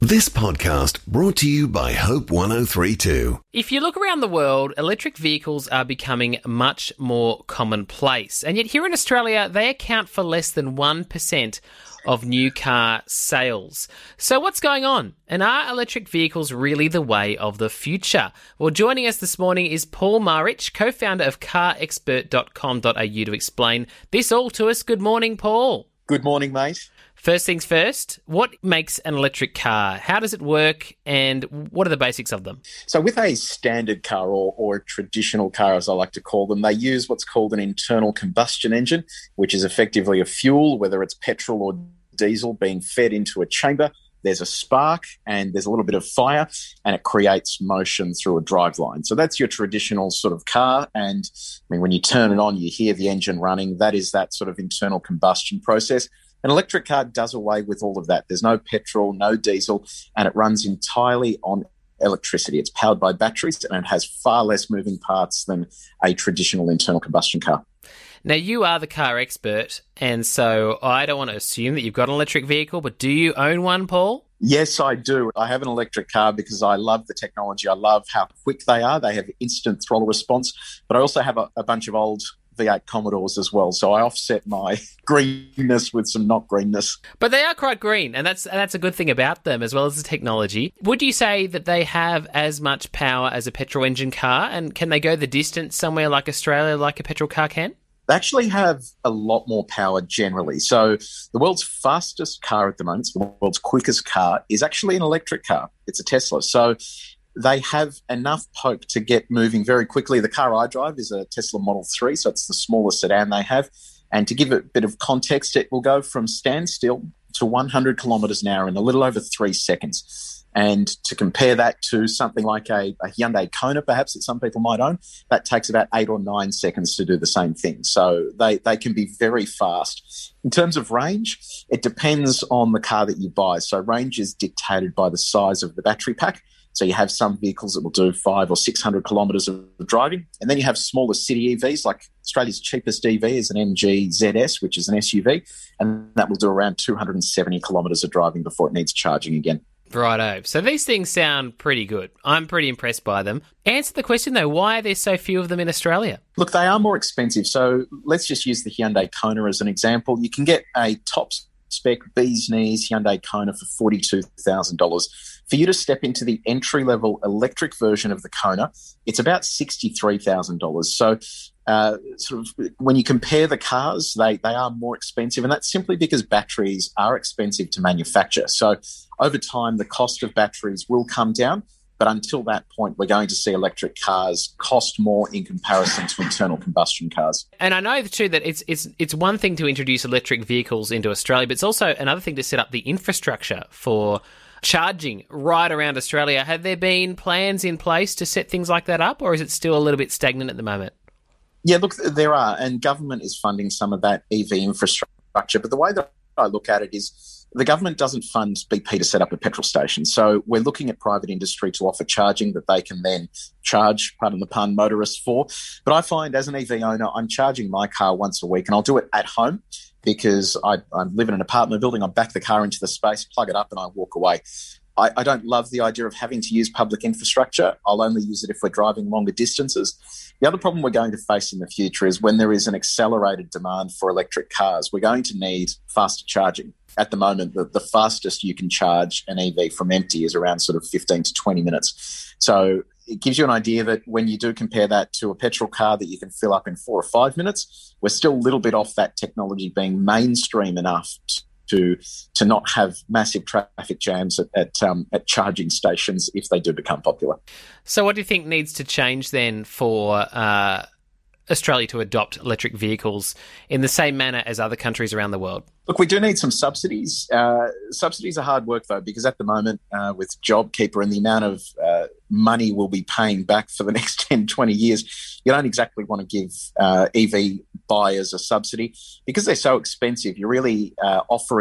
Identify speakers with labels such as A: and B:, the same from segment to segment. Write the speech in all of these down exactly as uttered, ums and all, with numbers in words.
A: This podcast brought to you by Hope one oh three two.
B: If you look around the world, electric vehicles are becoming much more commonplace. And yet here in Australia, they account for less than one percent of new car sales. So what's going on? And are electric vehicles really the way of the future? Well, joining us this morning is Paul Marich, co-founder of car expert dot com dot a u to explain this all to us. Good morning, Paul.
C: Good morning, mate.
B: First things first, what makes an electric car? How does it work and what are the basics of them?
C: So with a standard car or, or a traditional car, as I like to call them, they use what's called an internal combustion engine, which is effectively a fuel, whether it's petrol or diesel, being fed into a chamber. There's a spark and there's a little bit of fire and it creates motion through a driveline. So that's your traditional sort of car. And I mean, when you turn it on, you hear the engine running. That is that sort of internal combustion process. An electric car does away with all of that. There's no petrol, no diesel, and it runs entirely on electricity. It's powered by batteries and it has far less moving parts than a traditional internal combustion car.
B: Now, you are the car expert, and so I don't want to assume that you've got an electric vehicle, but do you own one, Paul?
C: Yes, I do. I have an electric car because I love the technology. I love how quick they are. They have instant throttle response, but I also have a, a bunch of old V eight Commodores as well. So I offset my greenness with some not greenness.
B: But they are quite green, and that's and that's a good thing about them, as well as the technology. Would you say that they have as much power as a petrol engine car, and can they go the distance somewhere like Australia like a petrol car can?
C: They actually have a lot more power generally. So the world's fastest car at the moment, the world's quickest car, is actually an electric car. It's a Tesla. So they have enough poke to get moving very quickly. The car I drive is a Tesla Model three, so it's the smallest sedan they have. And to give it a bit of context, it will go from standstill to one hundred kilometres an hour in a little over three seconds. And to compare that to something like a, a Hyundai Kona, perhaps, that some people might own, that takes about eight or nine seconds to do the same thing. So they, they can be very fast. In terms of range, it depends on the car that you buy. So range is dictated by the size of the battery pack. So you have some vehicles that will do five or six hundred kilometres of driving. And then you have smaller city E Vs, like Australia's cheapest E V is an M G Z S, which is an S U V. And that will do around two hundred seventy kilometres of driving before it needs charging again.
B: Righto. So these things sound pretty good. I'm pretty impressed by them. Answer the question, though, why are there so few of them in Australia?
C: Look, they are more expensive. So let's just use the Hyundai Kona as an example. You can get a top spec bee's knees Hyundai Kona for forty-two thousand dollars. For you to step into the entry-level electric version of the Kona, it's about sixty-three thousand dollars. So uh, sort of when you compare the cars, they, they are more expensive, and that's simply because batteries are expensive to manufacture. So over time, the cost of batteries will come down, but until that point, we're going to see electric cars cost more in comparison to internal combustion cars.
B: And I know, too, that it's it's it's one thing to introduce electric vehicles into Australia, but it's also another thing to set up the infrastructure for charging right around Australia. Have there been plans in place to set things like that up, or is it still a little bit stagnant at the moment?
C: Yeah, look, there are, and government is funding some of that E V infrastructure. But the way that I look at it is the government doesn't fund B P to set up a petrol station. So we're looking at private industry to offer charging that they can then charge, pardon the pun, motorists for. But I find as an E V owner, I'm charging my car once a week, and I'll do it at home because I, I live in an apartment building. I back the car into the space, plug it up, and I walk away. I, I don't love the idea of having to use public infrastructure. I'll only use it if we're driving longer distances. The other problem we're going to face in the future is when there is an accelerated demand for electric cars, we're going to need faster charging. At the moment, the, the fastest you can charge an E V from empty is around sort of fifteen to twenty minutes. So it gives you an idea that when you do compare that to a petrol car that you can fill up in four or five minutes, we're still a little bit off that technology being mainstream enough to to not have massive traffic jams at at, um, at charging stations if they do become popular.
B: So what do you think needs to change then for uh, Australia to adopt electric vehicles in the same manner as other countries around the world?
C: Look, we do need some subsidies. Uh, subsidies are hard work, though, because at the moment uh, with JobKeeper and the amount of uh, money we'll be paying back for the next ten, twenty years, you don't exactly want to give uh, E V buyers a subsidy because they're so expensive. You're really uh, offering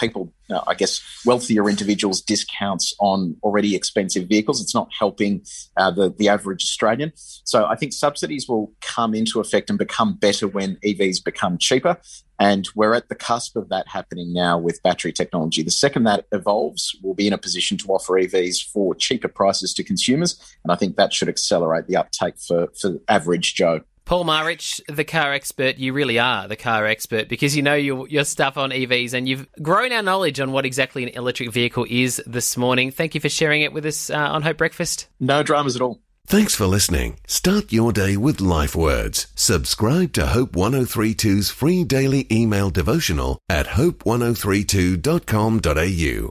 C: people, uh, I guess, wealthier individuals discounts on already expensive vehicles. It's not helping uh, the, the average Australian. So I think subsidies will come into effect and become better when E Vs become cheaper. And we're at the cusp of that happening now with battery technology. The second that evolves, we'll be in a position to offer E Vs for cheaper prices to consumers. And I think that should accelerate the uptake for, for average Joe.
B: Paul Marich, the car expert, you really are the car expert because you know your, your stuff on E Vs and you've grown our knowledge on what exactly an electric vehicle is this morning. Thank you for sharing it with us uh, on Hope Breakfast.
C: No dramas at all.
A: Thanks for listening. Start your day with Life Words. Subscribe to Hope one oh three two's free daily email devotional at hope ten thirty-two dot com dot a u.